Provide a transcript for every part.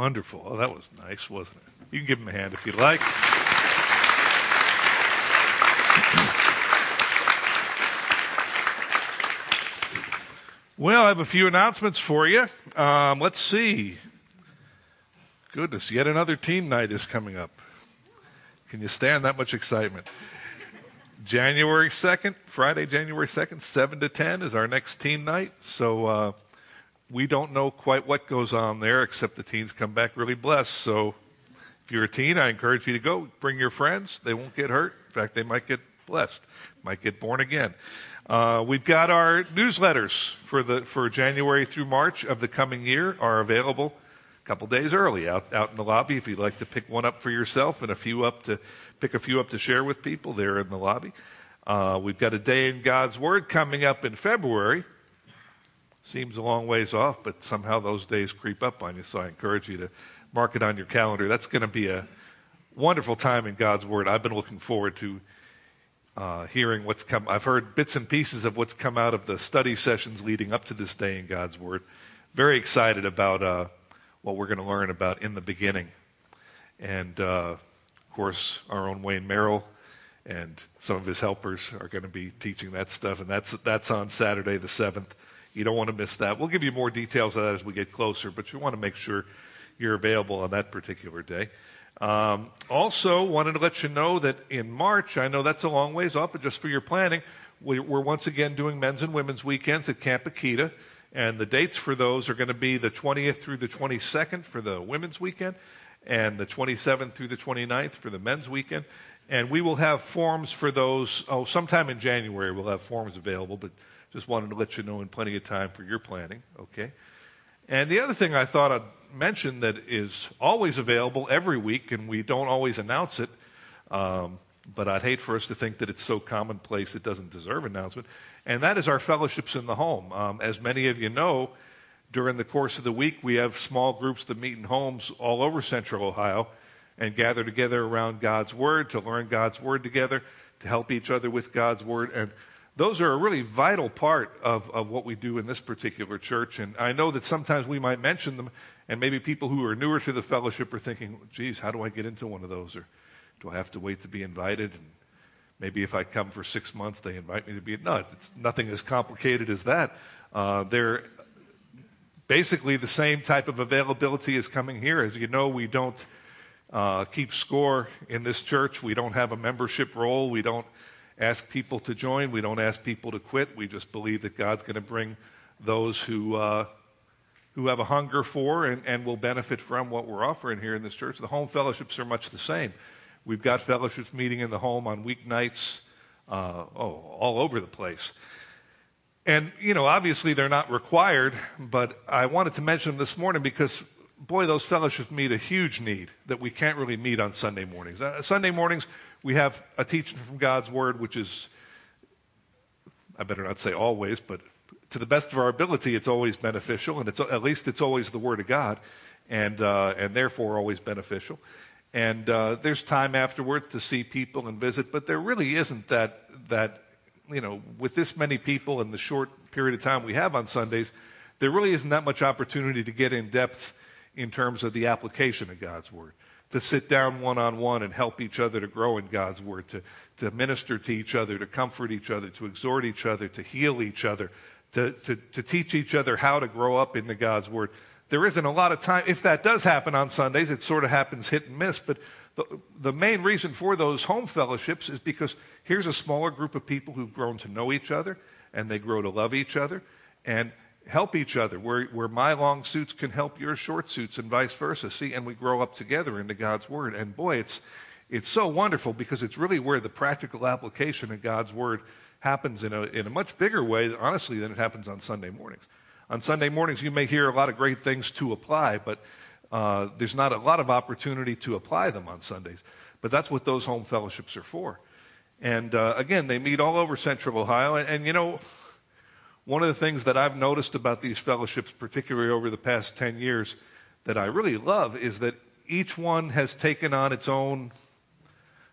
Wonderful. Oh, that was nice, wasn't it? You can give them a hand if you'd like. Well, I have a few announcements for you. Let's see. Goodness, yet another teen night is coming up. Can you stand that much excitement? January 2nd, Friday, January 2nd, 7 to 10 is our next teen night. So we don't know quite what goes on there, except the teens come back really blessed. So if you're a teen, I encourage you to go. Bring your friends. They won't get hurt. In fact, they might get blessed, might get born again. We've got our newsletters for January through March of the coming year are available a couple days early out in the lobby. If you'd like to pick one up for yourself and pick a few up to share with people, they're in the lobby. We've got a day in God's Word coming up in February. Seems a long ways off, but somehow those days creep up on you, so I encourage you to mark it on your calendar. That's going to be a wonderful time in God's Word. I've been looking forward to hearing what's come. I've heard bits and pieces of what's come out of the study sessions leading up to this day in God's Word. Very excited about what we're going to learn about in the beginning. And, of course, our own Wayne Merrill and some of his helpers are going to be teaching that stuff, and that's on Saturday the 7th. You don't want to miss that. We'll give you more details of that as we get closer, but you want to make sure you're available on that particular day. Also, wanted to let you know that in March, I know that's a long ways off, but just for your planning, we're once again doing men's and women's weekends at Camp Akita, and the dates for those are going to be the 20th through the 22nd for the women's weekend, and the 27th through the 29th for the men's weekend. And we will have forms for those, sometime in January we'll have forms available, but just wanted to let you know in plenty of time for your planning, okay? And the other thing I thought I'd mention that is always available every week, and we don't always announce it, but I'd hate for us to think that it's so commonplace it doesn't deserve announcement, and that is our fellowships in the home. As many of you know, during the course of the week, we have small groups that meet in homes all over Central Ohio and gather together around God's Word to learn God's Word together, to help each other with God's Word, and those are a really vital part of what we do in this particular church. And I know that sometimes we might mention them, and maybe people who are newer to the fellowship are thinking, geez, how do I get into one of those? Or do I have to wait to be invited? And maybe if I come for 6 months, they invite me to be. No, it's nothing as complicated as that. They're basically the same type of availability as coming here. As you know, we don't keep score in this church. We don't have a membership roll. We don't ask people to join. We don't ask people to quit. We just believe that God's going to bring those who have a hunger for and will benefit from what we're offering here in this church. The home fellowships are much the same. We've got fellowships meeting in the home on weeknights, all over the place. And, obviously they're not required, but I wanted to mention them this morning because, boy, those fellowships meet a huge need that we can't really meet on Sunday mornings. Sunday mornings, we have a teaching from God's Word, which is, I better not say always, but to the best of our ability, it's always beneficial, and at least it's always the Word of God, and therefore always beneficial. And there's time afterwards to see people and visit, but there really isn't that with this many people and the short period of time we have on Sundays, there really isn't that much opportunity to get in depth in terms of the application of God's Word, to sit down one-on-one and help each other to grow in God's Word, to minister to each other, to comfort each other, to exhort each other, to heal each other, to teach each other how to grow up into God's Word. There isn't a lot of time. If that does happen on Sundays, it sort of happens hit and miss, but the main reason for those home fellowships is because here's a smaller group of people who've grown to know each other, and they grow to love each other, and help each other, where my long suits can help your short suits and vice versa. See, and we grow up together into God's Word. And boy, it's so wonderful because it's really where the practical application of God's Word happens in a much bigger way, honestly, than it happens on Sunday mornings. On Sunday mornings, you may hear a lot of great things to apply, but there's not a lot of opportunity to apply them on Sundays. But that's what those home fellowships are for. And again, they meet all over Central Ohio. And one of the things that I've noticed about these fellowships, particularly over the past 10 years, that I really love is that each one has taken on its own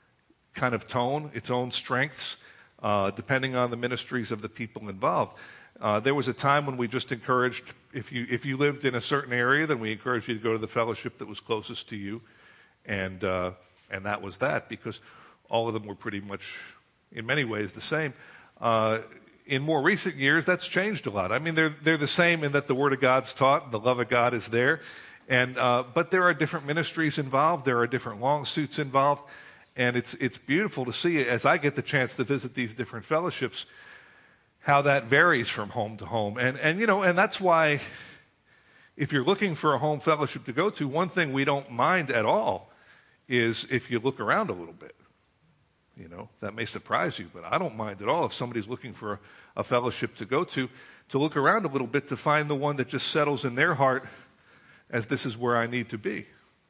kind of tone, its own strengths, depending on the ministries of the people involved. There was a time when we just encouraged, if you lived in a certain area, then we encouraged you to go to the fellowship that was closest to you, and that was that, because all of them were pretty much, in many ways, the same. In more recent years, that's changed a lot. I mean, they're the same in that the Word of God's taught, and the love of God is there, but there are different ministries involved. There are different lawsuits involved, and it's beautiful to see, as I get the chance to visit these different fellowships, how that varies from home to home. And that's why, if you're looking for a home fellowship to go to, one thing we don't mind at all is if you look around a little bit. That may surprise you, but I don't mind at all if somebody's looking for a fellowship to go to look around a little bit to find the one that just settles in their heart as this is where I need to be.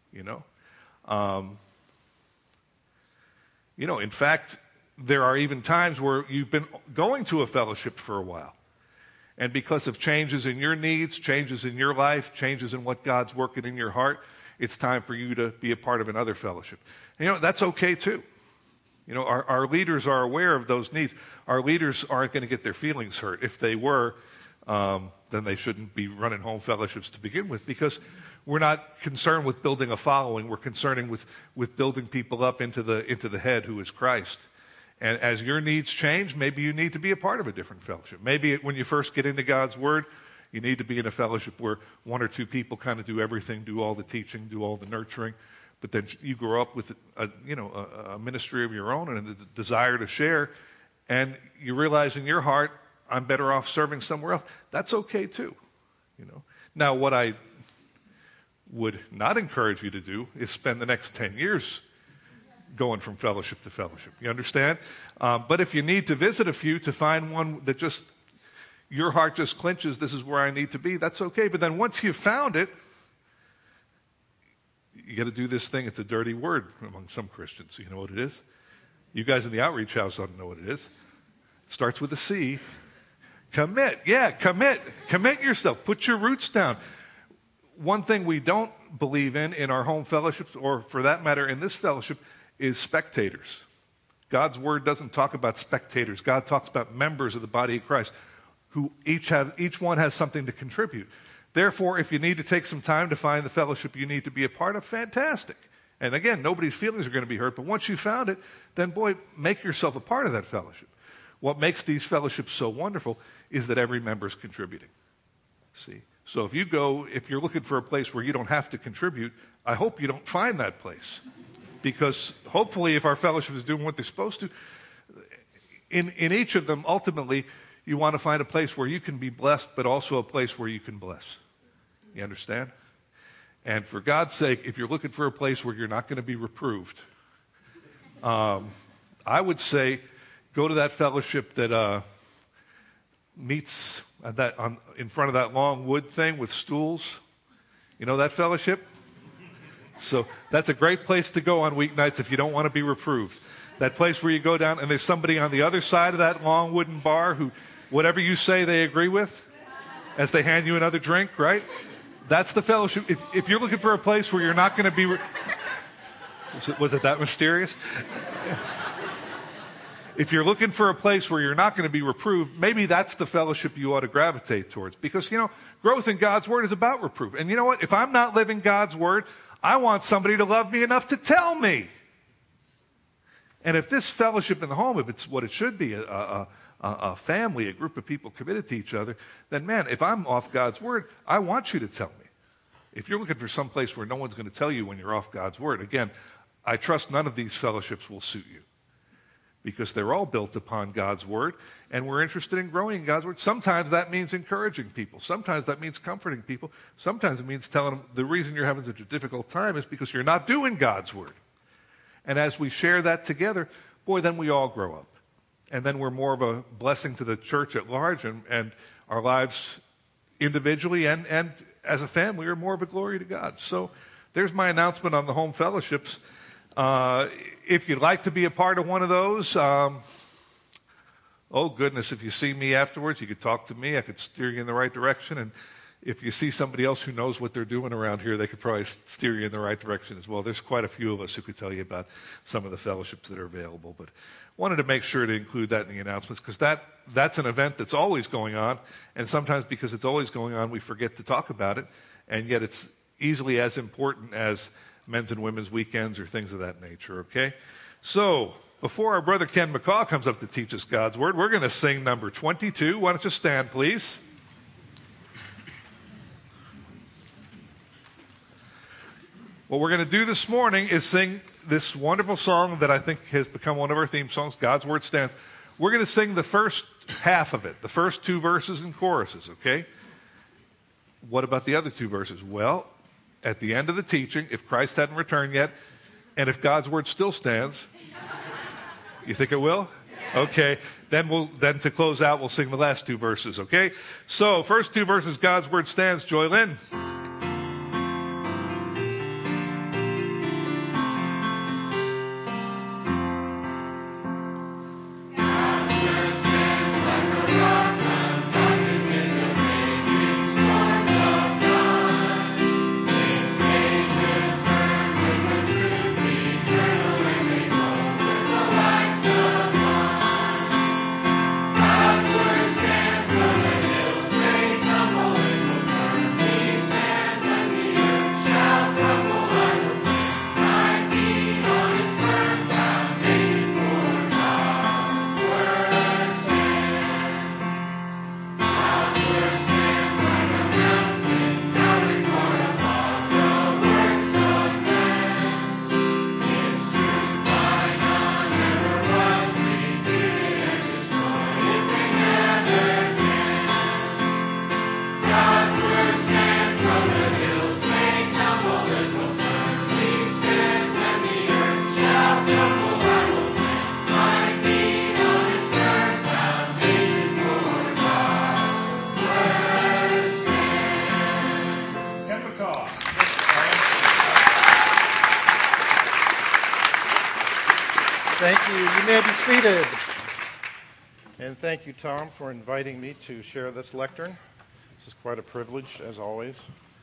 In fact, there are even times where you've been going to a fellowship for a while, and because of changes in your needs, changes in your life, changes in what God's working in your heart, it's time for you to be a part of another fellowship. And that's okay too. Our leaders are aware of those needs. Our leaders aren't going to get their feelings hurt. If they were, then they shouldn't be running home fellowships to begin with, because we're not concerned with building a following. We're concerned with building people up into the head, who is Christ. And as your needs change, maybe you need to be a part of a different fellowship. Maybe when you first get into God's Word, you need to be in a fellowship where one or two people kind of do everything, do all the teaching, do all the nurturing. But then you grow up with a ministry of your own and a desire to share, and you realize in your heart, I'm better off serving somewhere else. That's okay too. Now, what I would not encourage you to do is spend the next 10 years going from fellowship to fellowship. You understand? But if you need to visit a few to find one that just, your heart just clinches, this is where I need to be, that's okay. But then once you've found it, you got to do this thing. It's a dirty word among some Christians. You know what it is? You guys in the outreach house ought to know what it is. It starts with a C. Commit. Yeah, commit. Commit yourself. Put your roots down. One thing we don't believe in our home fellowships, or for that matter in this fellowship, is spectators. God's Word doesn't talk about spectators. God talks about members of the body of Christ, who each one has something to contribute. Therefore, if you need to take some time to find the fellowship you need to be a part of, fantastic. And again, nobody's feelings are going to be hurt, but once you found it, then boy, make yourself a part of that fellowship. What makes these fellowships so wonderful is that every member is contributing. See? So if you're looking for a place where you don't have to contribute, I hope you don't find that place. Because hopefully, if our fellowship is doing what they're supposed to, in each of them, ultimately, you want to find a place where you can be blessed, but also a place where you can bless. You understand? And for God's sake, if you're looking for a place where you're not going to be reproved, I would say go to that fellowship that meets in front of that long wood thing with stools. You know that fellowship? So that's a great place to go on weeknights if you don't want to be reproved. That place where you go down and there's somebody on the other side of that long wooden bar who, whatever you say, they agree with as they hand you another drink, right? That's the fellowship. If you're looking for a place where you're not going to be... Was it that mysterious? If you're looking for a place where you're not going to be reproved, maybe that's the fellowship you ought to gravitate towards. Because, growth in God's Word is about reproof. And you know what? If I'm not living God's Word, I want somebody to love me enough to tell me. And if this fellowship in the home, if it's what it should be, a family, a group of people committed to each other, then man, if I'm off God's Word, I want you to tell me. If you're looking for some place where no one's going to tell you when you're off God's Word, again, I trust none of these fellowships will suit you. Because they're all built upon God's Word, and we're interested in growing in God's Word. Sometimes that means encouraging people. Sometimes that means comforting people. Sometimes it means telling them the reason you're having such a difficult time is because you're not doing God's Word. And as we share that together, boy, then we all grow up. And then we're more of a blessing to the church at large, and our lives individually and as a family are more of a glory to God. So there's my announcement on the home fellowships. If you'd like to be a part of one of those, oh goodness, if you see me afterwards, you could talk to me. I could steer you in the right direction. if you see somebody else who knows what they're doing around here, they could probably steer you in the right direction as well. There's quite a few of us who could tell you about some of the fellowships that are available, but wanted to make sure to include that in the announcements because that's an event that's always going on, and sometimes because it's always going on, we forget to talk about it, and yet it's easily as important as men's and women's weekends or things of that nature, okay? So, before our brother Ken McCaw comes up to teach us God's Word, we're going to sing number 22. Why don't you stand, please? What we're going to do this morning is sing this wonderful song that I think has become one of our theme songs, God's Word Stands. We're going to sing the first half of it, the first 2 verses and choruses, okay? What about the other 2 verses? Well, at the end of the teaching, if Christ hadn't returned yet, and if God's Word still stands, you think it will? Okay, then to close out, we'll sing the last 2 verses, okay? So, first 2 verses, God's Word Stands. Joy Lynn. Thank you. You may be seated. And thank you, Tom, for inviting me to share this lectern. This is quite a privilege, as always.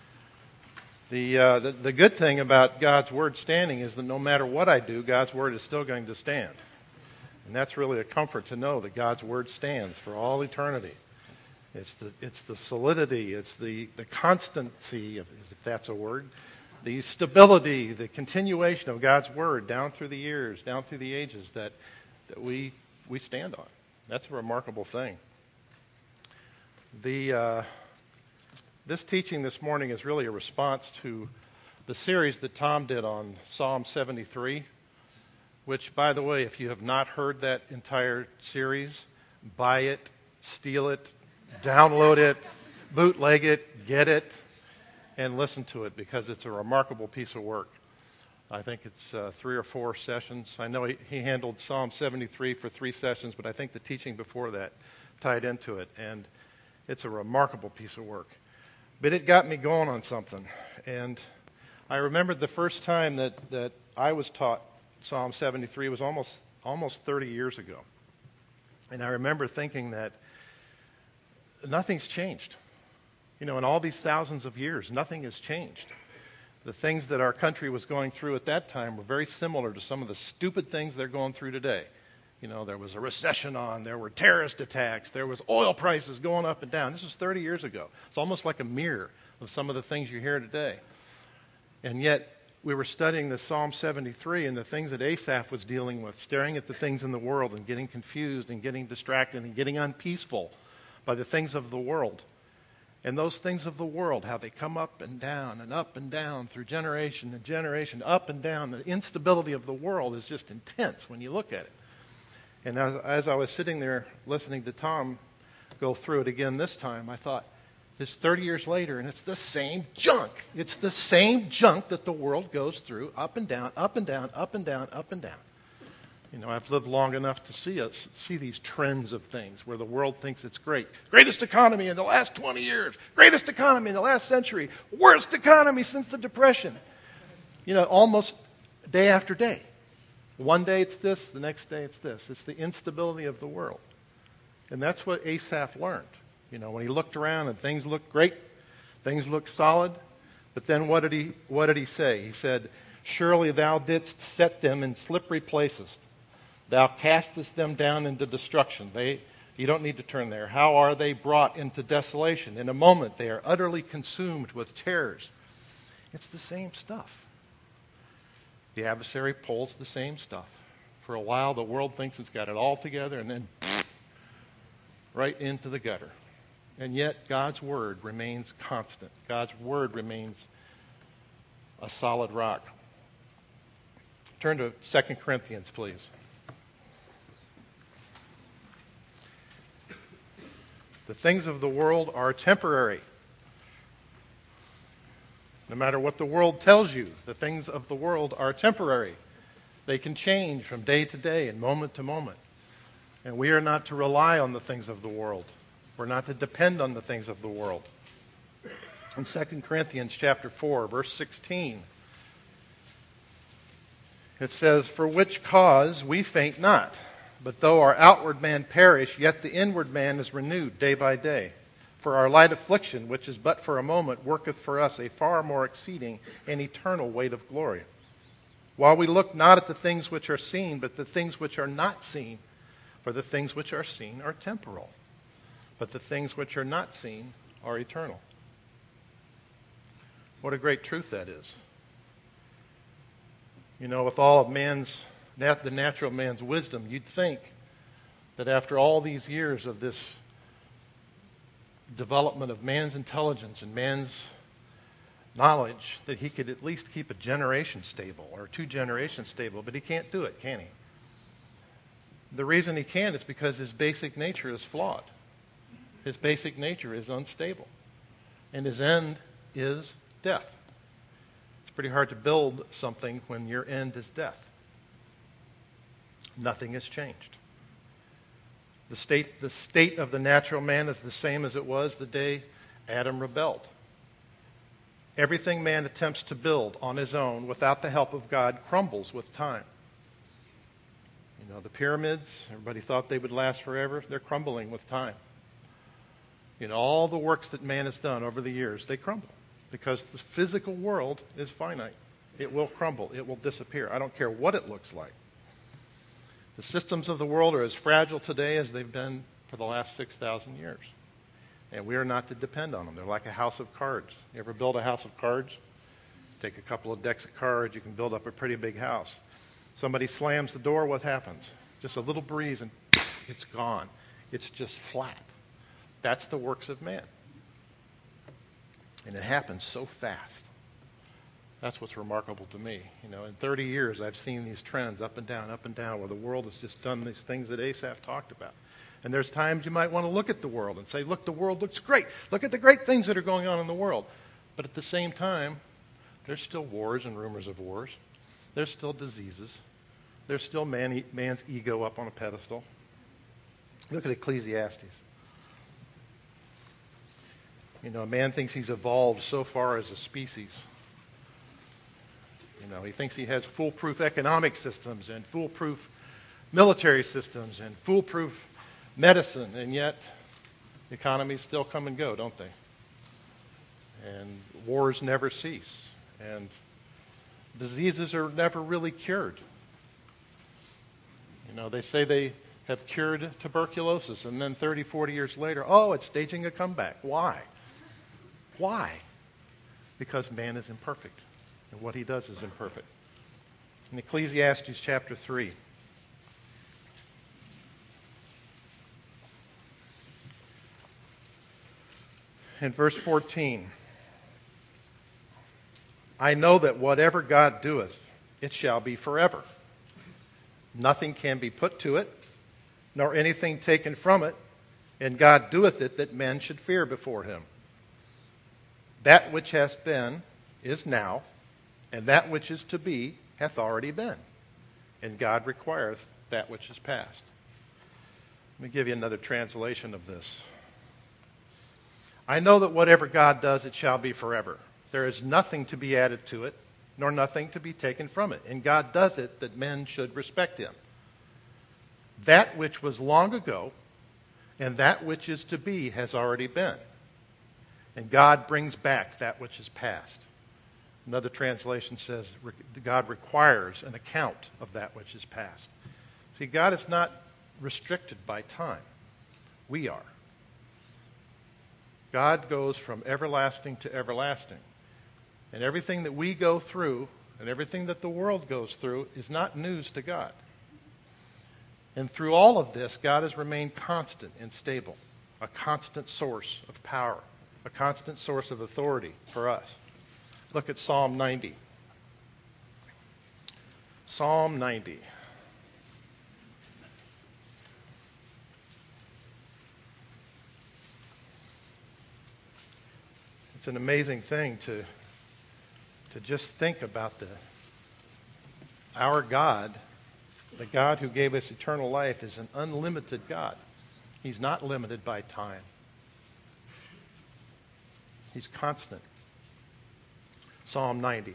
The good thing about God's Word standing is that no matter what I do, God's Word is still going to stand. And that's really a comfort to know that God's Word stands for all eternity. It's the solidity, it's the constancy, if that's a word, the stability, the continuation of God's Word down through the years, down through the ages that we stand on. That's a remarkable thing. This teaching this morning is really a response to the series that Tom did on Psalm 73, which, by the way, if you have not heard that entire series, buy it, steal it, download it, bootleg it, get it, and listen to it because it's a remarkable piece of work. I think it's 3 or 4 sessions. I know he handled Psalm 73 for 3 sessions, but I think the teaching before that tied into it, and it's a remarkable piece of work. But it got me going on something, and I remembered the first time that I was taught Psalm 73 was almost 30 years ago. And I remember thinking that nothing's changed. You know, in all these thousands of years, nothing has changed. The things that our country was going through at that time were very similar to some of the stupid things they're going through today. You know, there was a recession on, there were terrorist attacks, there was oil prices going up and down. This was 30 years ago. It's almost like a mirror of some of the things you hear today. And yet, we were studying the Psalm 73 and the things that Asaph was dealing with, staring at the things in the world and getting confused and getting distracted and getting unpeaceful by the things of the world. And those things of the world, how they come up and down through generation and generation, up and down. The instability of the world is just intense when you look at it. And as I was sitting there listening to Tom go through it again this time, I thought, it's 30 years later, and it's the same junk. It's the same junk that the world goes through, up and down, up and down, up and down, up and down. You know, I've lived long enough to see these trends of things where the world thinks it's great. Greatest economy in the last 20 years. Greatest economy in the last century. Worst economy since the Depression. You know, almost day after day. One day it's this, the next day it's this. It's the instability of the world. And that's what Asaph learned. You know, when he looked around and things looked great, Things look solid, but then what did he say? He said, "Surely thou didst set them in slippery places. Thou castest them down into destruction." You don't need to turn there. How are they brought into desolation? In a moment, they are utterly consumed with terrors. It's the same stuff. The adversary pulls the same stuff. For a while, the world thinks it's got it all together, and then right into the gutter. And yet, God's word remains constant. God's word remains a solid rock. Turn to 2 Corinthians, please. The things of the world are temporary. No matter what the world tells you, the things of the world are temporary. They can change from day to day and moment to moment. And we are not to rely on the things of the world. We're not to depend on the things of the world. In 2 Corinthians chapter 4, verse 16, it says, "For which cause we faint not. But though our outward man perish, yet the inward man is renewed day by day. For our light affliction, which is but for a moment, worketh for us a far more exceeding and eternal weight of glory. While we look not at the things which are seen, but the things which are not seen. For the things which are seen are temporal, but the things which are not seen are eternal." What a great truth that is. You know, with all of the natural man's wisdom, you'd think that after all these years of this development of man's intelligence and man's knowledge, that he could at least keep a generation stable or 2 generations stable, but he can't do it, can he? The reason he can't is because his basic nature is flawed. His basic nature is unstable. And his end is death. It's pretty hard to build something when your end is death. Nothing has changed. The state of the natural man is the same as it was the day Adam rebelled. Everything man attempts to build on his own without the help of God crumbles with time. You know, the pyramids, everybody thought they would last forever. They're crumbling with time. You know, all the works that man has done over the years, they crumble because the physical world is finite. It will crumble. It will disappear. I don't care what it looks like. The systems of the world are as fragile today as they've been for the last 6,000 years. And we are not to depend on them. They're like a house of cards. You ever build a house of cards? Take a couple of decks of cards, you can build up a pretty big house. Somebody slams the door, what happens? Just a little breeze and it's gone. It's just flat. That's the works of man. And it happens so fast. That's what's remarkable to me. You know, in 30 years, I've seen these trends up and down, where the world has just done these things that Asaph talked about. And there's times you might want to look at the world and say, look, the world looks great. Look at the great things that are going on in the world. But at the same time, there's still wars and rumors of wars. There's still diseases. There's still man's ego up on a pedestal. Look at Ecclesiastes. You know, a man thinks he's evolved so far as a species. You know, he thinks he has foolproof economic systems and foolproof military systems and foolproof medicine, and yet economies still come and go, don't they? And wars never cease, and diseases are never really cured. You know, they say they have cured tuberculosis, and then 30, 40 years later, oh, it's staging a comeback. Why? Why? Because man is imperfect. And what he does is imperfect. In Ecclesiastes chapter 3, in verse 14, "I know that whatever God doeth, it shall be forever. Nothing can be put to it, nor anything taken from it, and God doeth it that men should fear before him. That which has been is now, and that which is to be hath already been. And God requireth that which is past." Let me give you another translation of this. "I know that whatever God does, it shall be forever. There is nothing to be added to it, nor nothing to be taken from it. And God does it that men should respect him. That which was long ago, and that which is to be has already been. And God brings back that which is past. Another translation says God requires an account of that which is past. See, God is not restricted by time. We are. God goes from everlasting to everlasting. And everything that we go through and everything that the world goes through is not news to God. And through all of this, God has remained constant and stable, a constant source of power, a constant source of authority for us. Look at Psalm 90. Psalm 90. It's an amazing thing to just think about our God, the God who gave us eternal life, is an unlimited God. He's not limited by time. He's constant. Psalm 90.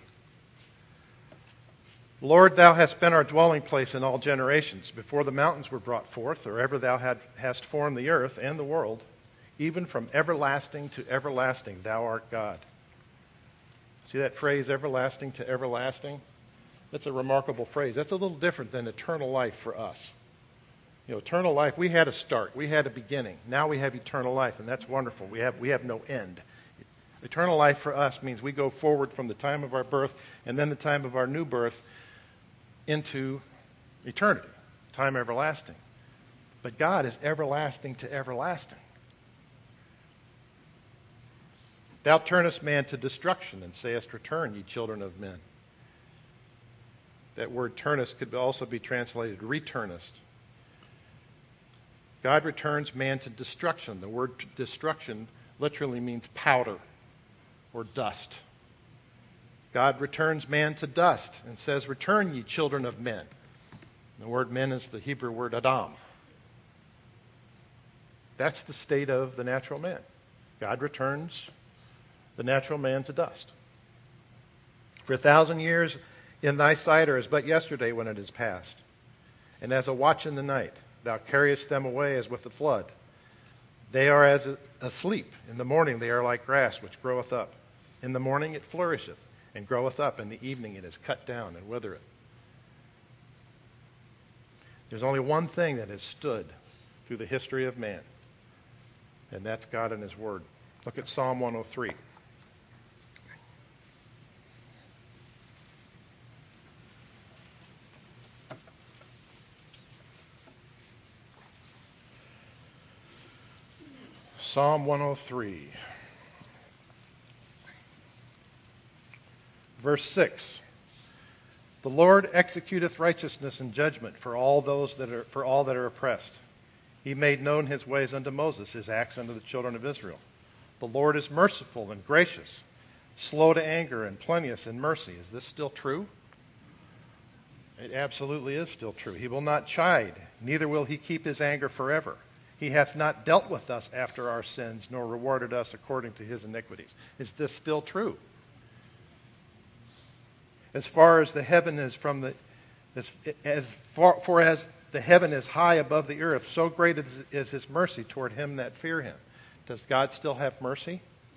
Lord, thou hast been our dwelling place in all generations. Before the mountains were brought forth, or ever thou hast formed the earth and the world, even from everlasting to everlasting, thou art God. See that phrase, everlasting to everlasting? That's a remarkable phrase. That's a little different than eternal life for us. You know, eternal life, we had a start. We had a beginning. Now we have eternal life, and that's wonderful. We have no end. Eternal life for us means we go forward from the time of our birth and then the time of our new birth into eternity, time everlasting. But God is everlasting to everlasting. Thou turnest man to destruction and sayest, return, ye children of men. That word turnest could also be translated returnest. God returns man to destruction. The word destruction literally means powder or dust. God returns man to dust and says, return, ye children of men. The word men is the Hebrew word Adam. That's the state of the natural man. God returns the natural man to dust. For 1,000 years in thy sight are as but yesterday when it is past. And as a watch in the night, thou carriest them away as with the flood. They are as asleep. In the morning they are like grass which groweth up. In the morning it flourisheth and groweth up. In the evening it is cut down and withereth. There's only one thing that has stood through the history of man, and that's God and His Word. Look at Psalm 103. Psalm 103, verse 6. The Lord executeth righteousness and judgment for all that are oppressed. He made known His ways unto Moses, His acts unto the children of Israel. The Lord is merciful and gracious, slow to anger and plenteous in mercy. Is this still true? It absolutely is still true. He will not chide, neither will He keep His anger forever. He hath not dealt with us after our sins, nor rewarded us according to His iniquities. Is this still true? As far as the heaven is from the, as the heaven is high above the earth, so great is His mercy toward him that fear Him. Does God still have mercy?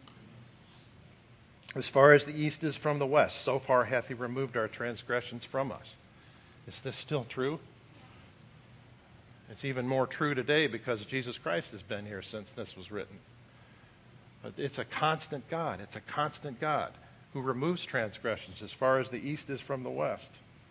As far as the east is from the west, so far hath He removed our transgressions from us. Is this still true? It's even more true today because Jesus Christ has been here since this was written. But it's a constant God. It's a constant God who removes transgressions as far as the east is from the west.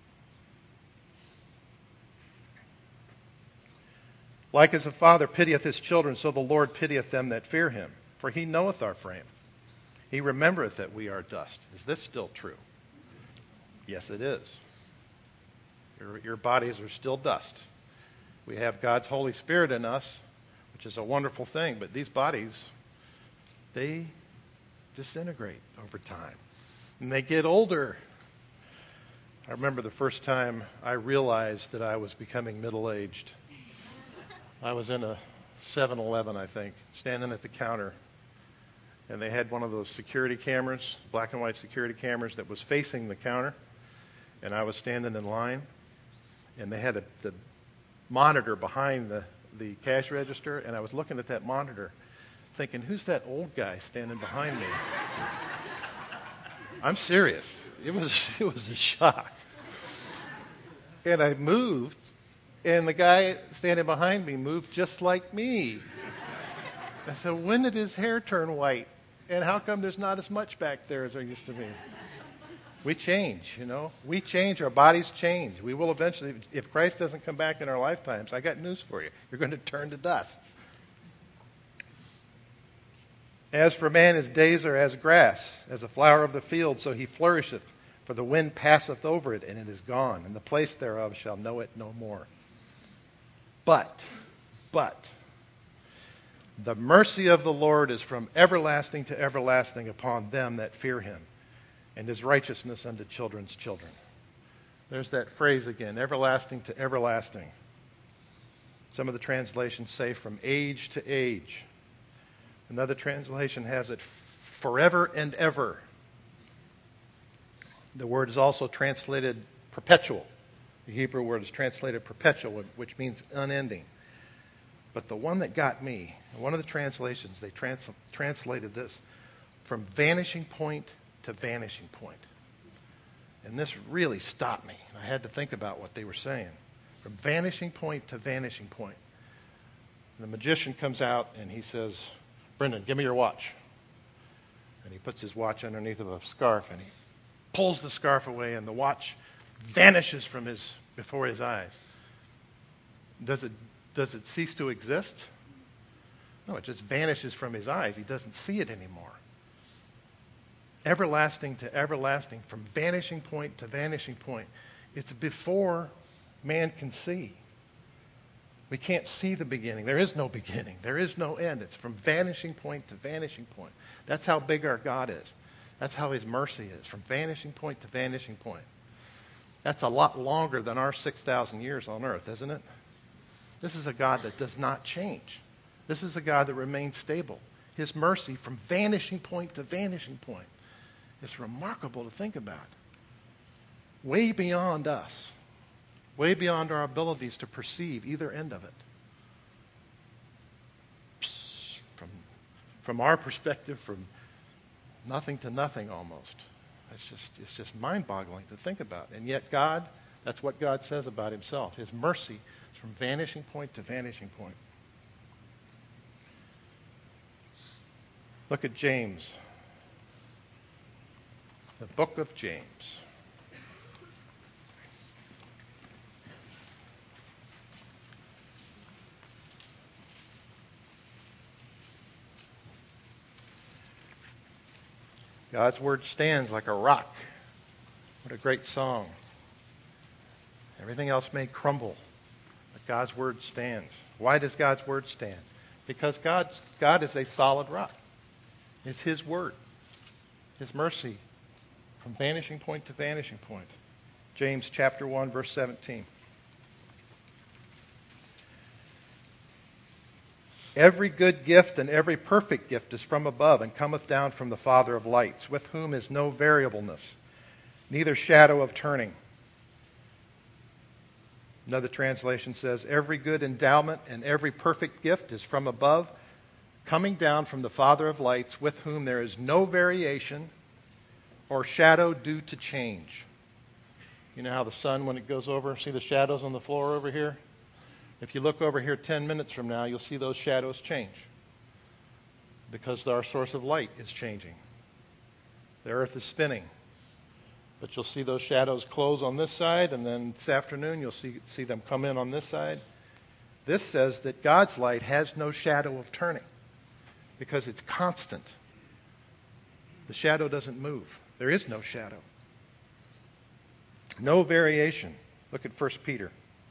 Like as a father pitieth his children, so the Lord pitieth them that fear Him. For He knoweth our frame. He remembereth that we are dust. Is this still true? Yes, it is. Your bodies are still dust. We have God's Holy Spirit in us, which is a wonderful thing, but these bodies, they disintegrate over time. And they get older. I remember the first time I realized that I was becoming middle-aged. I was in a 7-Eleven, I think, standing at the counter, and they had one of those security cameras, black and white security cameras that was facing the counter, and I was standing in line, and they had the monitor behind the cash register, and I was looking at that monitor thinking, who's that old guy standing behind me? I'm serious. It was a shock. And I moved, and the guy standing behind me moved just like me. I said, when did his hair turn white? And how come there's not as much back there as there used to be? We change, you know. We change. Our bodies change. We will eventually, if Christ doesn't come back in our lifetimes, I got news for you. You're going to turn to dust. As for man, his days are as grass, as a flower of the field, so he flourisheth. For the wind passeth over it, and it is gone, and the place thereof shall know it no more. But, the mercy of the Lord is from everlasting to everlasting upon them that fear him, and his righteousness unto children's children. There's that phrase again, everlasting to everlasting. Some of the translations say from age to age. Another translation has it forever and ever. The word is also translated perpetual. The Hebrew word is translated perpetual, which means unending. But the one that got me, one of the translations, they translated this from vanishing point to vanishing point. And this really stopped me. I had to think about what they were saying. From vanishing point to vanishing point. And the magician comes out and he says, Brendan, give me your watch. And he puts his watch underneath of a scarf and he pulls the scarf away and the watch vanishes from before his eyes. Does it cease to exist? No, it just vanishes from his eyes. He doesn't see it anymore. Everlasting to everlasting, from vanishing point to vanishing point. It's before man can see. We can't see the beginning. There is no beginning. There is no end. It's from vanishing point to vanishing point. That's how big our God is. That's how his mercy is, from vanishing point to vanishing point. That's a lot longer than our 6,000 years on earth, isn't it? This is a God that does not change. This is a God that remains stable. His mercy from vanishing point to vanishing point. It's remarkable to think about. Way beyond us. Way beyond our abilities to perceive either end of it. From our perspective, from nothing to nothing almost. It's just mind-boggling to think about. And yet God, that's what God says about himself. His mercy is from vanishing point to vanishing point. Look at James. The book of James. God's word stands like a rock. What a great song. Everything else may crumble, but God's word stands. Why does God's word stand? Because God is a solid rock. It's his word. His mercy from vanishing point to vanishing point. James chapter 1, verse 17. Every good gift and every perfect gift is from above and cometh down from the Father of lights, with whom is no variableness, neither shadow of turning. Another translation says, every good endowment and every perfect gift is from above, coming down from the Father of lights, with whom there is no variation or shadow due to change. You know how the sun, when it goes over, see the shadows on the floor over here? If you look over here 10 minutes from now, you'll see those shadows change because our source of light is changing. The earth is spinning. But you'll see those shadows close on this side, and then this afternoon you'll see them come in on this side. This says that God's light has no shadow of turning because it's constant. The shadow doesn't move. There is no shadow. No variation. Look at 1 Peter.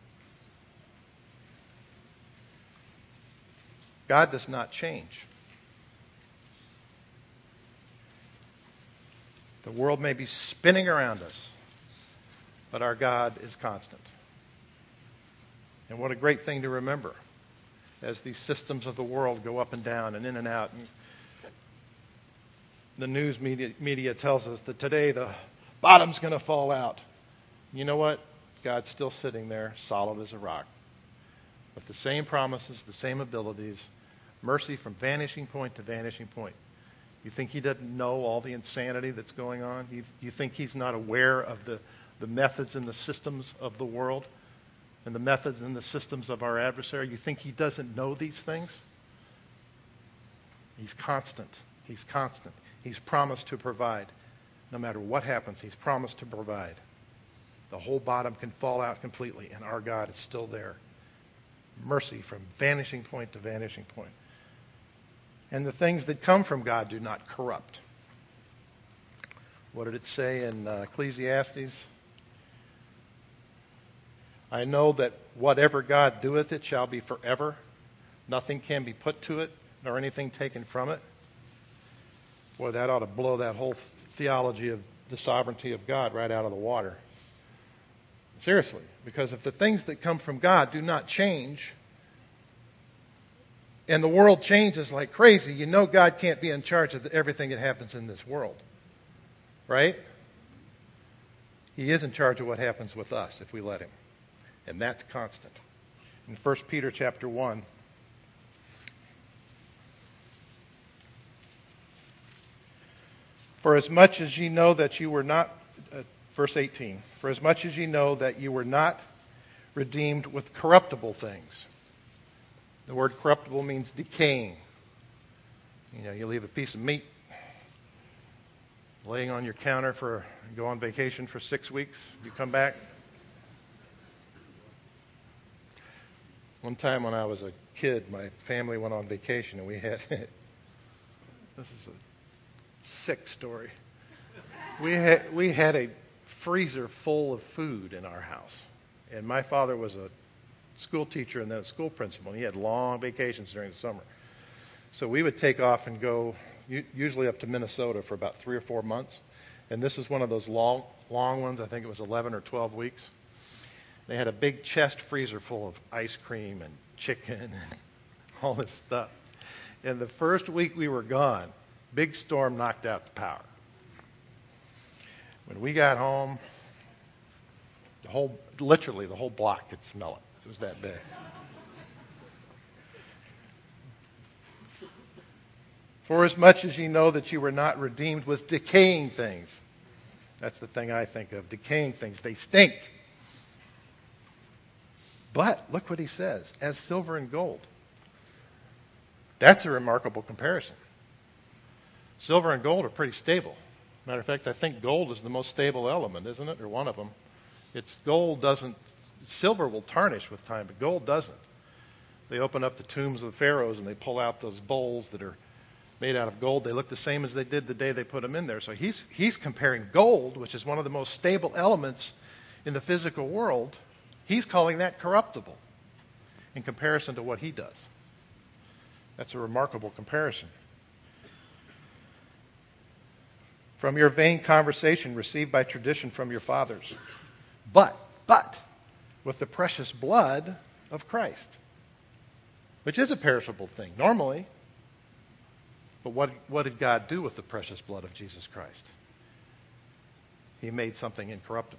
God does not change. The world may be spinning around us, but our God is constant. And what a great thing to remember as these systems of the world go up and down and in and out. And the news media tells us that today the bottom's going to fall out. You know what? God's still sitting there, solid as a rock, with the same promises, the same abilities, Mercy from vanishing point to vanishing point. You think he doesn't know all the insanity that's going on? You think he's not aware of the methods and the systems of the world and the methods and the systems of our adversary? You think he doesn't know these things? He's constant. He's constant. He's promised to provide. No matter what happens, he's promised to provide. The whole bottom can fall out completely, and our God is still there. Mercy from vanishing point to vanishing point. And the things that come from God do not corrupt. What did it say in Ecclesiastes? I know that whatever God doeth, it shall be forever. Nothing can be put to it, nor anything taken from it. Boy, that ought to blow that whole theology of the sovereignty of God right out of the water. Seriously, because if the things that come from God do not change, and the world changes like crazy, you know God can't be in charge of everything that happens in this world. Right? He is in charge of what happens with us if we let him. And that's constant. In 1 Peter chapter 1, for as much as ye know that you were not, verse 18, for as much as ye know that you were not redeemed with corruptible things. The word corruptible means decaying. You know, you leave a piece of meat laying on your counter go on vacation for 6 weeks, you come back. One time when I was a kid, my family went on vacation and we had, this is a sick story. We had a freezer full of food in our house. And my father was a school teacher and then a school principal, and he had long vacations during the summer. So we would take off and go usually up to Minnesota for about 3 or 4 months. And this was one of those long ones. I think it was 11 or 12 weeks. They had a big chest freezer full of ice cream and chicken and all this stuff. And the first week we were gone, big storm knocked out the power. When we got home, literally the whole block could smell it. It was that big. For as much as ye know that you were not redeemed with decaying things. That's the thing I think of, decaying things. They stink. But look what he says, as silver and gold. That's a remarkable comparison. Silver and gold are pretty stable. Matter of fact, I think gold is the most stable element, isn't it? Or one of them. Silver will tarnish with time, but gold doesn't. They open up the tombs of the pharaohs and they pull out those bowls that are made out of gold. They look the same as they did the day they put them in there. So he's comparing gold, which is one of the most stable elements in the physical world. He's calling that corruptible in comparison to what he does. That's a remarkable comparison. From your vain conversation received by tradition from your fathers. But, with the precious blood of Christ, which is a perishable thing normally. But what did God do with the precious blood of Jesus Christ? He made something incorruptible.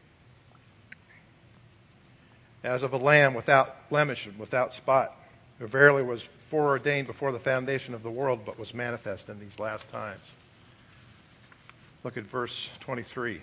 As of a lamb without blemish and without spot, who verily was foreordained before the foundation of the world, but was manifest in these last times. Look at verse 23.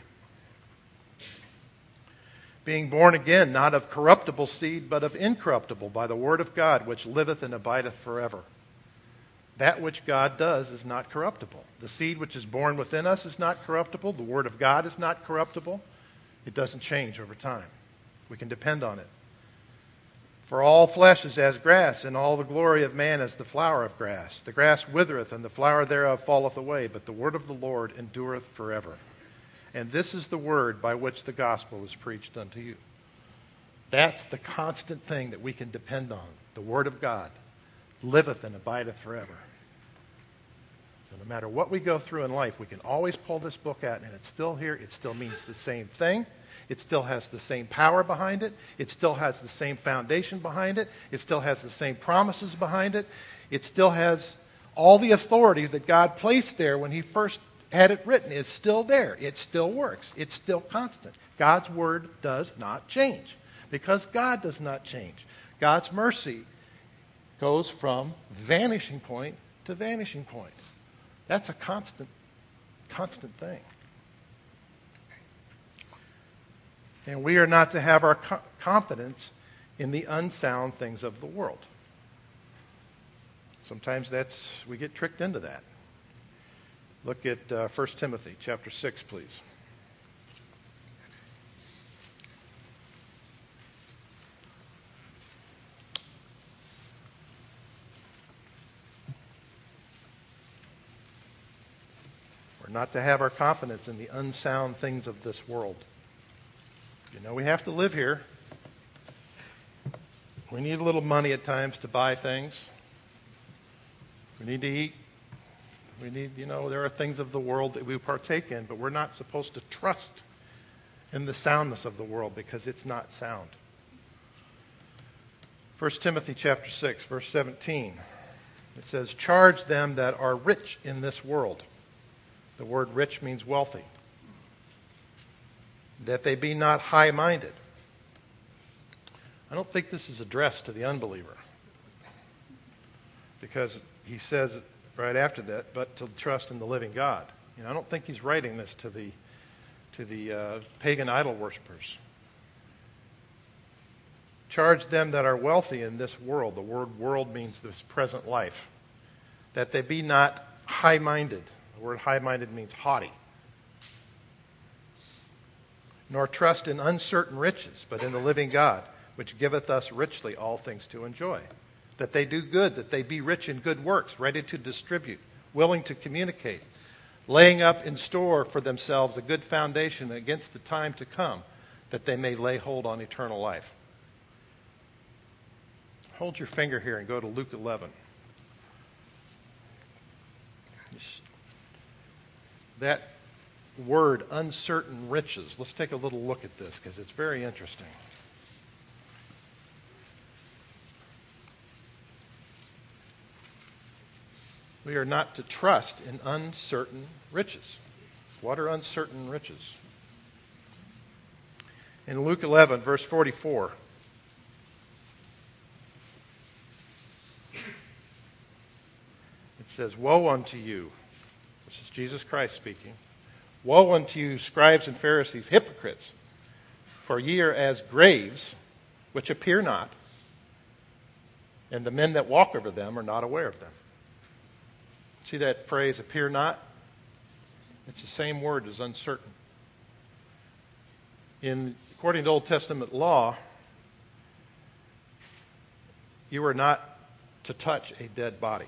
Being born again, not of corruptible seed, but of incorruptible, by the word of God, which liveth and abideth forever. That which God does is not corruptible. The seed which is born within us is not corruptible. The word of God is not corruptible. It doesn't change over time. We can depend on it. For all flesh is as grass, and all the glory of man as the flower of grass. The grass withereth, and the flower thereof falleth away, but the word of the Lord endureth forever. And this is the word by which the gospel is preached unto you. That's the constant thing that we can depend on. The word of God liveth and abideth forever. So no matter what we go through in life, we can always pull this book out, and it's still here. It still means the same thing. It still has the same power behind it. It still has the same foundation behind it. It still has the same promises behind it. It still has all the authority that God placed there when he first had it written. Is still there. It still works. It's still constant. God's word does not change because God does not change. God's mercy goes from vanishing point to vanishing point. That's a constant thing. And we are not to have our confidence in the unsound things of the world. Sometimes we get tricked into that. Look at 1 Timothy chapter 6, please. We're not to have our confidence in the unsound things of this world. You know, we have to live here. We need a little money at times to buy things. We need to eat. We need, there are things of the world that we partake in, but we're not supposed to trust in the soundness of the world because it's not sound. 1 Timothy chapter 6, verse 17. It says, "Charge them that are rich in this world." The word rich means wealthy. "That they be not high-minded." I don't think this is addressed to the unbeliever, because he says right after that, "but to trust in the living God." I don't think he's writing this to the pagan idol worshipers. "Charge them that are wealthy in this world." The word world means this present life. "That they be not high-minded." The word high-minded means haughty. "Nor trust in uncertain riches, but in the living God, which giveth us richly all things to enjoy. That they do good, that they be rich in good works, ready to distribute, willing to communicate, laying up in store for themselves a good foundation against the time to come, that they may lay hold on eternal life." Hold your finger here and go to Luke 11. That word, uncertain riches. Let's take a little look at this because it's very interesting. We are not to trust in uncertain riches. What are uncertain riches? In Luke 11, verse 44, it says, "Woe unto you," this is Jesus Christ speaking, "Woe unto you, scribes and Pharisees, hypocrites, for ye are as graves, which appear not, and the men that walk over them are not aware of them." See that phrase, "appear not"? It's the same word as uncertain. According to Old Testament law, you are not to touch a dead body.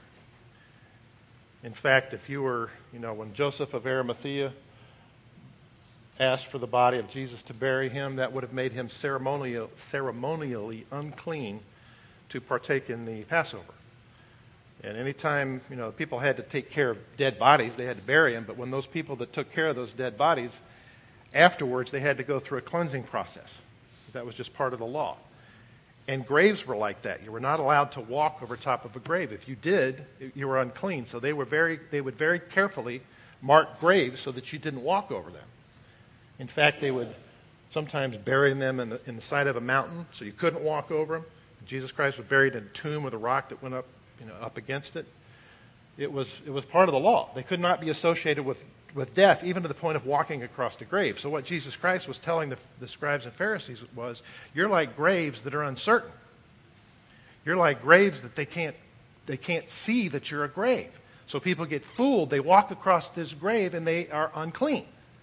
In fact, if you were, when Joseph of Arimathea asked for the body of Jesus to bury him, that would have made him ceremonially unclean to partake in the Passover. And anytime, people had to take care of dead bodies, they had to bury them. But when those people that took care of those dead bodies, afterwards they had to go through a cleansing process. That was just part of the law. And graves were like that. You were not allowed to walk over top of a grave. If you did, you were unclean. So they would very carefully mark graves so that you didn't walk over them. In fact, they would sometimes bury them in the side of a mountain so you couldn't walk over them. Jesus Christ was buried in a tomb with a rock that went up against it. It was part of the law. They could not be associated with death, even to the point of walking across the grave. So what Jesus Christ was telling the scribes and Pharisees was, you're like graves that are uncertain. You're like graves that they can't see that you're a grave. So people get fooled. They walk across this grave and they are unclean.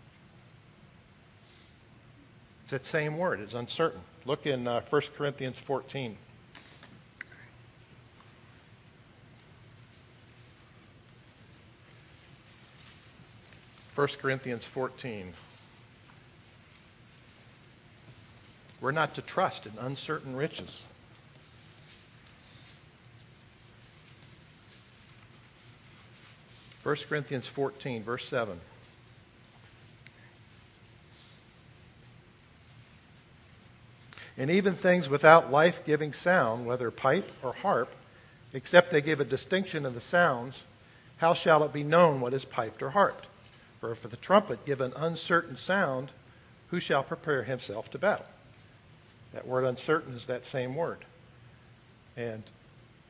It's that same word. It's uncertain. Look in 1 Corinthians 14. 1 Corinthians 14. We're not to trust in uncertain riches. First Corinthians 14, verse 7. And even things without life-giving sound, whether pipe or harp, except they give a distinction of the sounds, how shall it be known what is piped or harped? For if the trumpet give an uncertain sound, who shall prepare himself to battle? That word uncertain is that same word. And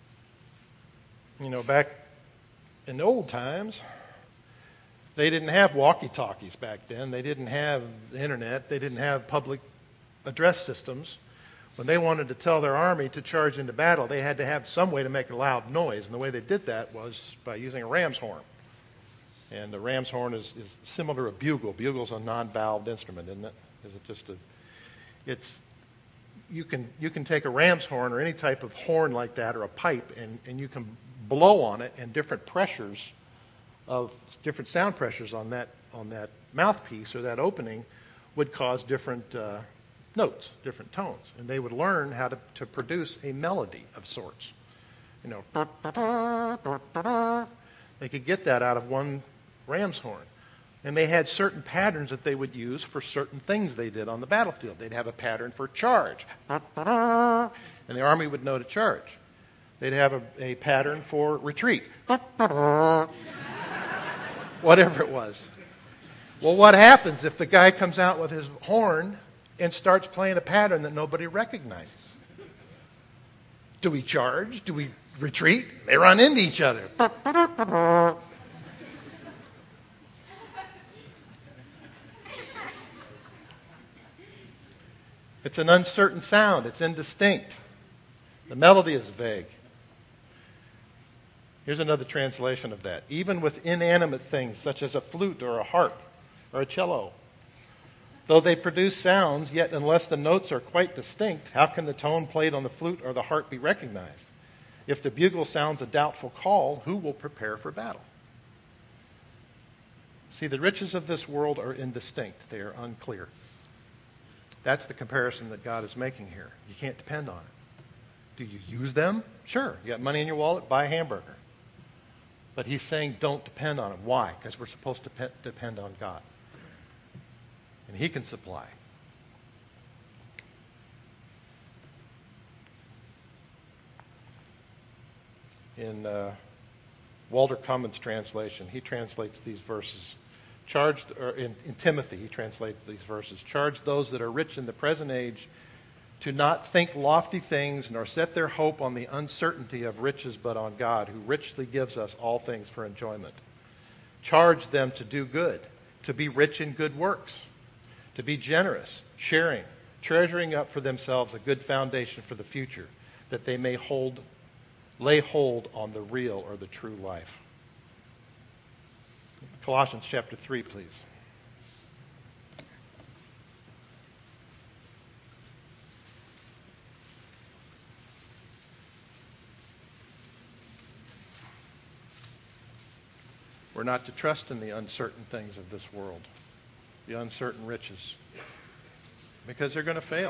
Back in the old times, they didn't have walkie-talkies back then. They didn't have the internet. They didn't have public address systems. When they wanted to tell their army to charge into battle, they had to have some way to make a loud noise. And the way they did that was by using a ram's horn. And the ram's horn is similar to a bugle. Bugle's a non-valved instrument, isn't it? Is it just a... It's... You can take a ram's horn or any type of horn like that or a pipe, and you can blow on it, and different sound pressures on that mouthpiece or that opening would cause different notes, different tones, and they would learn how to produce a melody of sorts. They could get that out of one ram's horn. And they had certain patterns that they would use for certain things they did on the battlefield. They'd have a pattern for charge, and the army would know to charge. They'd have a pattern for retreat, whatever it was. Well, what happens if the guy comes out with his horn and starts playing a pattern that nobody recognizes? Do we charge? Do we retreat? They run into each other. It's an uncertain sound. It's indistinct. The melody is vague. Here's another translation of that. Even with inanimate things such as a flute or a harp or a cello, though they produce sounds, yet unless the notes are quite distinct, how can the tone played on the flute or the harp be recognized? If the bugle sounds a doubtful call, who will prepare for battle? See, the riches of this world are indistinct. They are unclear. That's the comparison that God is making here. You can't depend on it. Do you use them? Sure. You got money in your wallet? Buy a hamburger. But he's saying don't depend on them. Why? Because we're supposed to depend on God. And he can supply. In Walter Cummins' translation, he translates these verses. In Timothy, he translates these verses. Charge those that are rich in the present age to not think lofty things, nor set their hope on the uncertainty of riches, but on God, who richly gives us all things for enjoyment. Charge them to do good, to be rich in good works, to be generous, sharing, treasuring up for themselves a good foundation for the future, that they may lay hold on the real or the true life. Colossians chapter 3, please. We're not to trust in the uncertain things of this world, the uncertain riches, because they're going to fail.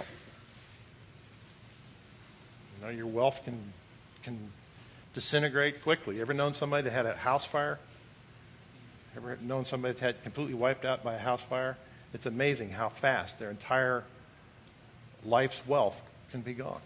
Your wealth can disintegrate quickly. You ever known somebody that had a house fire? Ever known somebody that's had completely wiped out by a house fire? It's amazing how fast their entire life's wealth can be gone.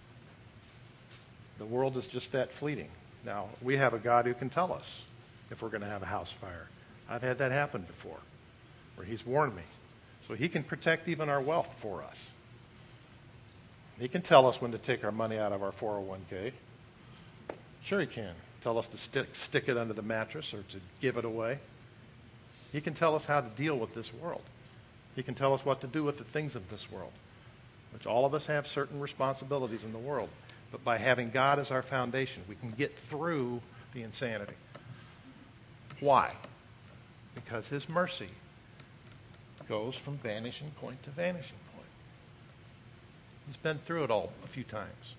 The world is just that fleeting. Now, we have a God who can tell us if we're going to have a house fire. I've had that happen before, where he's warned me. So he can protect even our wealth for us. He can tell us when to take our money out of our 401k. Sure he can. Tell us to stick it under the mattress or to give it away. He can tell us how to deal with this world. He can tell us what to do with the things of this world, which all of us have certain responsibilities in the world. But by having God as our foundation, we can get through the insanity. Why? Because his mercy goes from vanishing point to vanishing point. He's been through it all a few times.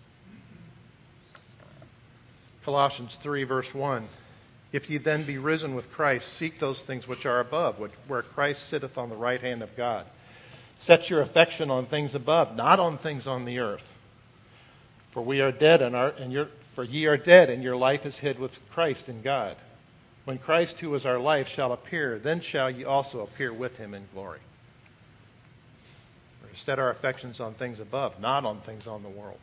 Colossians 3, verse 1. If ye then be risen with Christ, seek those things which are above, where Christ sitteth on the right hand of God. Set your affection on things above, not on things on the earth. For we are dead, for ye are dead, and your life is hid with Christ in God. When Christ, who is our life, shall appear, then shall ye also appear with him in glory. We're to set our affections on things above, not on things on the world.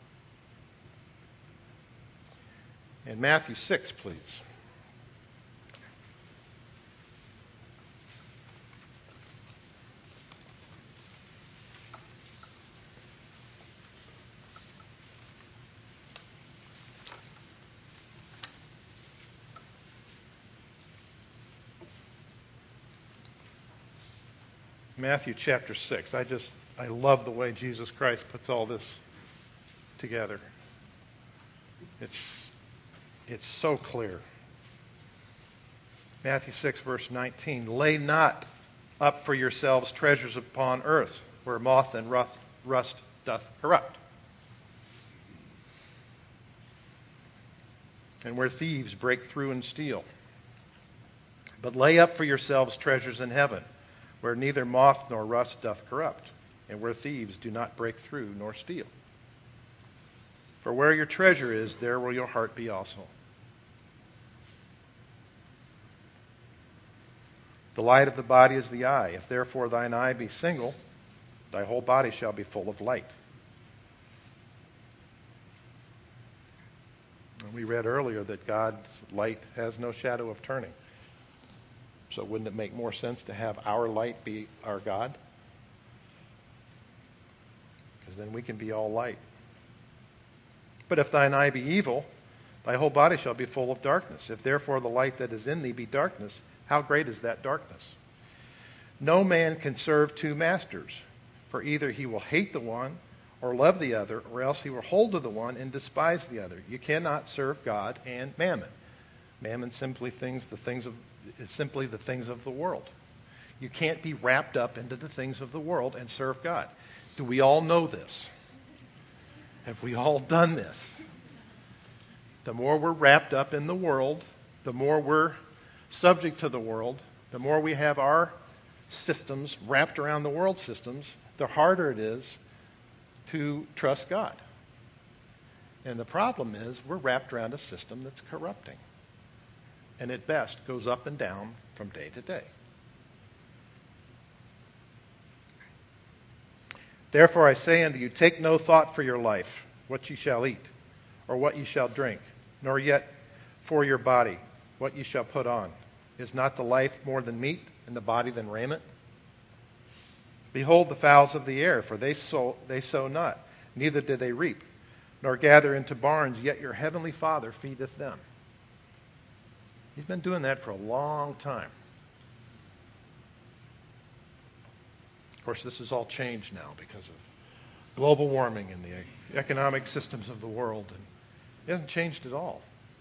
In Matthew 6, please. Matthew chapter 6. I love the way Jesus Christ puts all this together. It's so clear. Matthew 6, verse 19. Lay not up for yourselves treasures upon earth, where moth and rust doth corrupt, and where thieves break through and steal. But lay up for yourselves treasures in heaven, where neither moth nor rust doth corrupt, and where thieves do not break through nor steal. For where your treasure is, there will your heart be also. The light of the body is the eye. If therefore thine eye be single, thy whole body shall be full of light. And we read earlier that God's light has no shadow of turning. So wouldn't it make more sense to have our light be our God? Because then we can be all light. But if thine eye be evil, thy whole body shall be full of darkness. If therefore the light that is in thee be darkness, how great is that darkness? No man can serve two masters, for either he will hate the one or love the other, or else he will hold to the one and despise the other. You cannot serve God and mammon. Mammon simply is simply the things of the world. You can't be wrapped up into the things of the world and serve God. Do we all know this? Have we all done this? The more we're wrapped up in the world, the more we're subject to the world, the more we have our systems wrapped around the world systems, the harder it is to trust God. And the problem is we're wrapped around a system that's corrupting. And at best goes up and down from day to day. Therefore I say unto you, take no thought for your life, what ye shall eat, or what ye shall drink, nor yet for your body, what ye shall put on. Is not the life more than meat, and the body than raiment? Behold the fowls of the air, for they sow not, neither do they reap, nor gather into barns, yet your heavenly Father feedeth them. He's been doing that for a long time. Of course, this has all changed now because of global warming and the economic systems of the world, and it hasn't changed at all.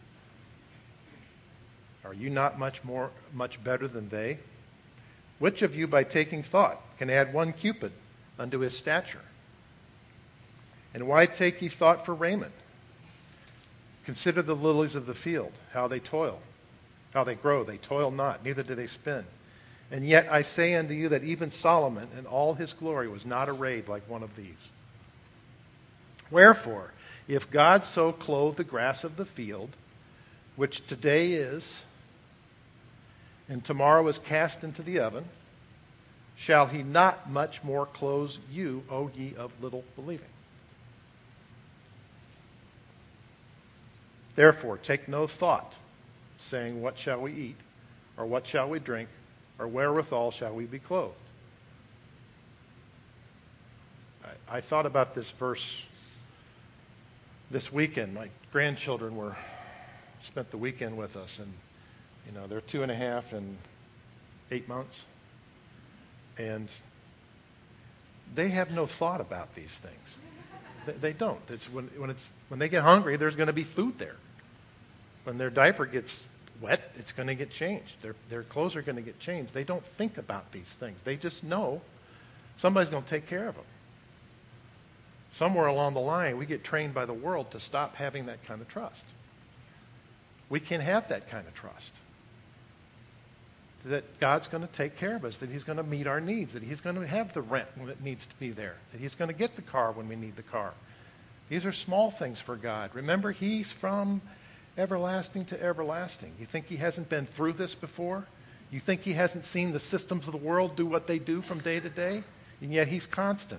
Are you not much better than they? Which of you, by taking thought, can add 1 cubit unto his stature? And why take ye thought for raiment? Consider the lilies of the field, how they toil, how they grow. They toil not, neither do they spin. And yet I say unto you that even Solomon in all his glory was not arrayed like one of these. Wherefore, if God so clothe the grass of the field, which today is, and tomorrow is cast into the oven, shall he not much more clothe you, O ye of little believing? Therefore, take no thought, saying, what shall we eat, or what shall we drink, or wherewithal shall we be clothed? I thought about this verse this weekend. My grandchildren spent the weekend with us, and they're 2.5 and 8 months, and they have no thought about these things. They don't. It's when they get hungry, there's going to be food there. When their diaper gets wet, it's going to get changed. Their clothes are going to get changed. They don't think about these things. They just know somebody's going to take care of them. Somewhere along the line, we get trained by the world to stop having that kind of trust. We can have that kind of trust. That God's going to take care of us, that he's going to meet our needs, that he's going to have the rent when it needs to be there, that he's going to get the car when we need the car. These are small things for God. Remember, he's from everlasting to everlasting. You think he hasn't been through this before? You think he hasn't seen the systems of the world do what they do from day to day? And yet he's constant.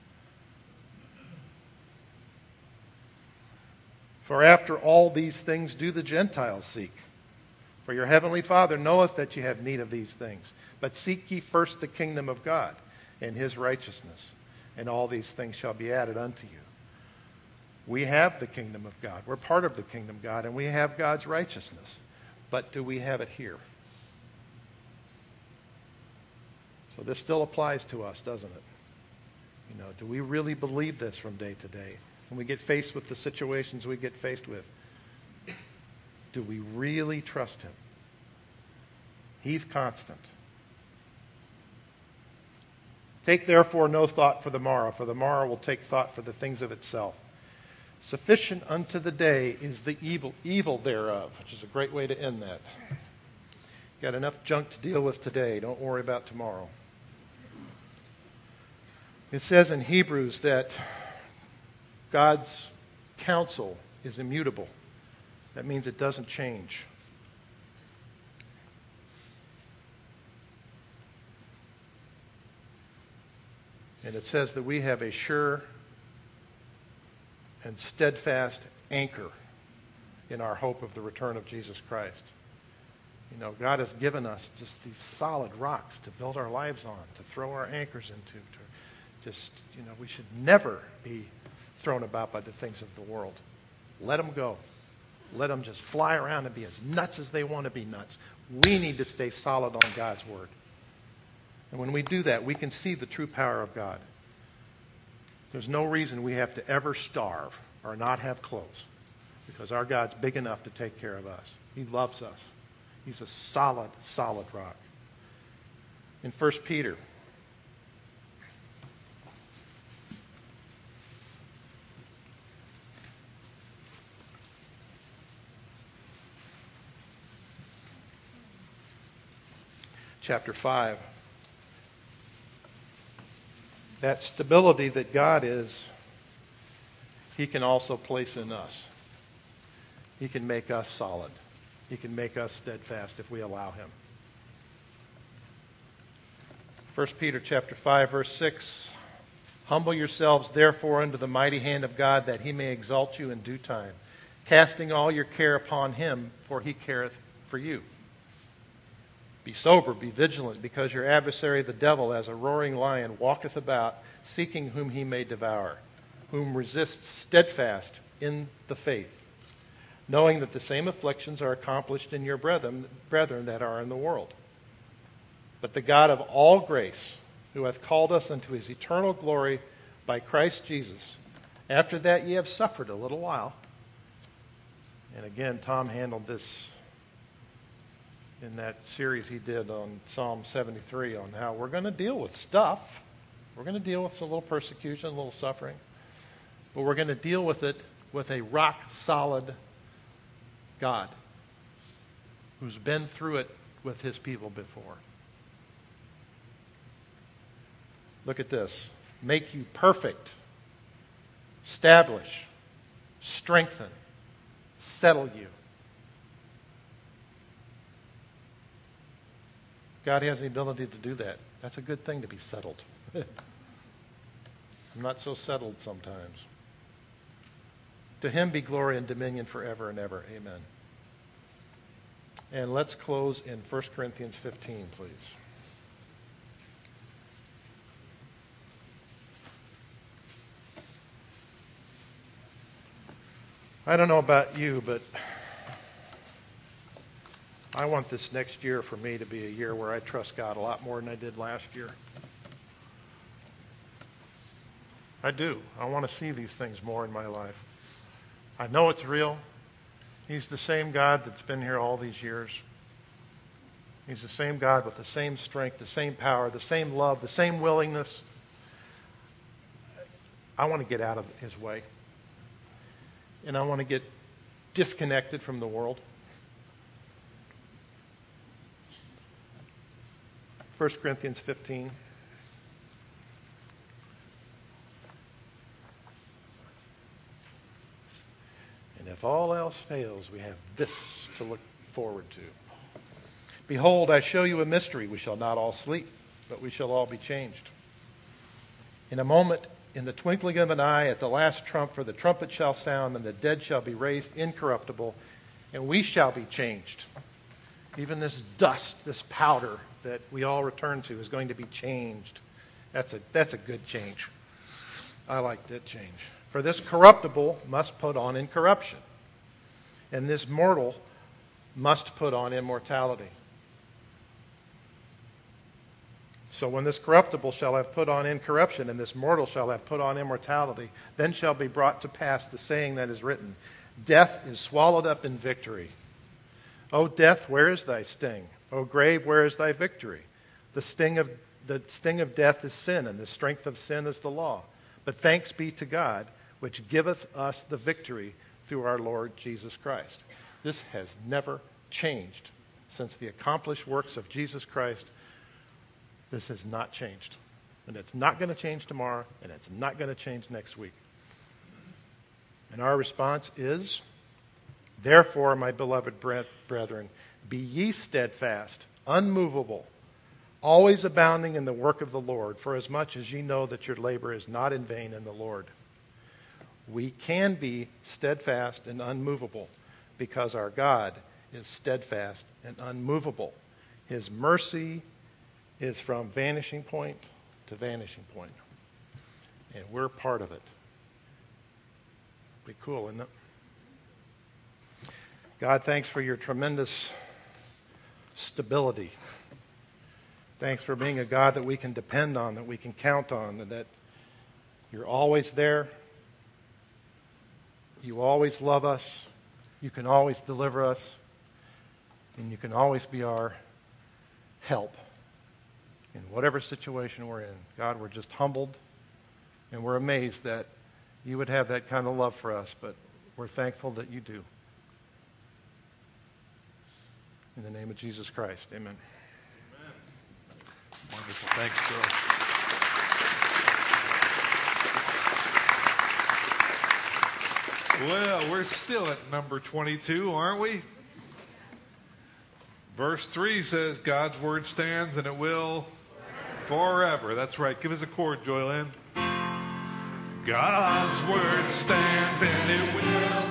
For after all these things do the Gentiles seek. For your heavenly Father knoweth that ye have need of these things. But seek ye first the kingdom of God and his righteousness, and all these things shall be added unto you. We have the kingdom of God. We're part of the kingdom of God, and we have God's righteousness. But do we have it here? So this still applies to us, doesn't it? You know, do we really believe this from day to day? When we get faced with the situations we get faced with, do we really trust him? He's constant. Take therefore no thought for the morrow will take thought for the things of itself. Sufficient unto the day is the evil thereof, which is a great way to end that. Got enough junk to deal with today. Don't worry about tomorrow. It says in Hebrews that God's counsel is immutable. That means it doesn't change. And it says that we have a sure and steadfast anchor in our hope of the return of Jesus Christ. You know, God has given us just these solid rocks to build our lives on, to throw our anchors into. We should never be thrown about by the things of the world. Let them go. Let them just fly around and be as nuts as they want to be nuts. We need to stay solid on God's word. And when we do that, we can see the true power of God. There's no reason we have to ever starve or not have clothes, because our God's big enough to take care of us. He loves us. He's a solid, solid rock. In 1 Peter, chapter 5, that stability that God is, he can also place in us. He can make us solid. He can make us steadfast if we allow him. 1 Peter chapter 5, verse 6, humble yourselves therefore under the mighty hand of God, that he may exalt you in due time, casting all your care upon him, for he careth for you. Be sober, be vigilant, because your adversary the devil, as a roaring lion, walketh about, seeking whom he may devour, whom resist steadfast in the faith, knowing that the same afflictions are accomplished in your brethren that are in the world. But the God of all grace, who hath called us unto his eternal glory by Christ Jesus, after that ye have suffered a little while. And again, Tom handled this in that series he did on Psalm 73 on how we're going to deal with stuff. We're going to deal with a little persecution, a little suffering. But we're going to deal with it with a rock-solid God who's been through it with his people before. Look at this. Make you perfect. Establish. Strengthen. Settle you. God has the ability to do that. That's a good thing to be settled. I'm not so settled sometimes. To him be glory and dominion forever and ever. Amen. And let's close in 1 Corinthians 15, please. I don't know about you, but I want this next year for me to be a year where I trust God a lot more than I did last year. I do. I want to see these things more in my life. I know it's real. He's the same God that's been here all these years. He's the same God with the same strength, the same power, the same love, the same willingness. I want to get out of his way. And I want to get disconnected from the world. 1 Corinthians 15. And if all else fails, we have this to look forward to. Behold, I show you a mystery. We shall not all sleep, but we shall all be changed. In a moment, in the twinkling of an eye, at the last trump, for the trumpet shall sound, and the dead shall be raised incorruptible, and we shall be changed. Even this dust, this powder that we all return to is going to be changed. That's a good change. I like that change. For this corruptible must put on incorruption, and this mortal must put on immortality. So when this corruptible shall have put on incorruption, and this mortal shall have put on immortality, then shall be brought to pass the saying that is written, Death is swallowed up in victory. O death, where is thy sting? O grave, where is thy victory? The sting of death is sin, and the strength of sin is the law. But thanks be to God, which giveth us the victory through our Lord Jesus Christ. This has never changed since the accomplished works of Jesus Christ. This has not changed. And it's not going to change tomorrow, and it's not going to change next week. And our response is, therefore, my beloved brethren, be ye steadfast, unmovable, always abounding in the work of the Lord, for as much as ye know that your labor is not in vain in the Lord. We can be steadfast and unmovable because our God is steadfast and unmovable. His mercy is from vanishing point to vanishing point. And we're part of it. Be cool, isn't it? God, thanks for your tremendous stability. Thanks for being a God that we can depend on, that we can count on, and that you're always there. You always love us. You can always deliver us. And you can always be our help in whatever situation we're in. God, we're just humbled, and we're amazed that you would have that kind of love for us, but we're thankful that you do. In the name of Jesus Christ, amen. Amen. Wonderful. Thanks, Joe. Well, we're still at number 22, aren't we? Verse 3 says, God's word stands and it will forever. That's right. Give us a chord, Joylyn. God's word stands and it will